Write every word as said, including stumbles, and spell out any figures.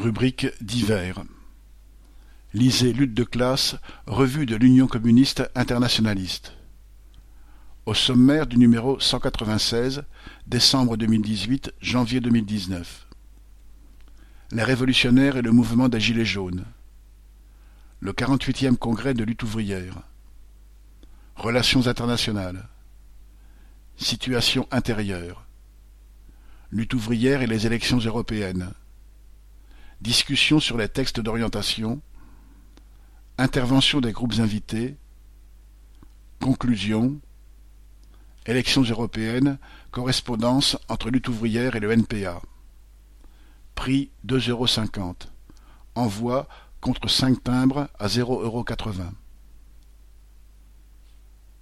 Rubrique divers. Lisez Lutte de classe, revue de l'Union communiste internationaliste. Au sommaire du numéro cent quatre-vingt-seize, décembre deux mille dix-huit, janvier deux mille dix-neuf. Les révolutionnaires et le mouvement des Gilets jaunes. Le quarante-huitième congrès de lutte ouvrière. Relations internationales. Situation intérieure. Lutte ouvrière et les élections européennes. Discussion sur les textes d'orientation. Intervention des groupes invités. Conclusion. Élections européennes, correspondance entre lutte ouvrière et le N P A. Prix deux euros cinquante. Envoi contre cinq timbres à zéro euros quatre-vingts.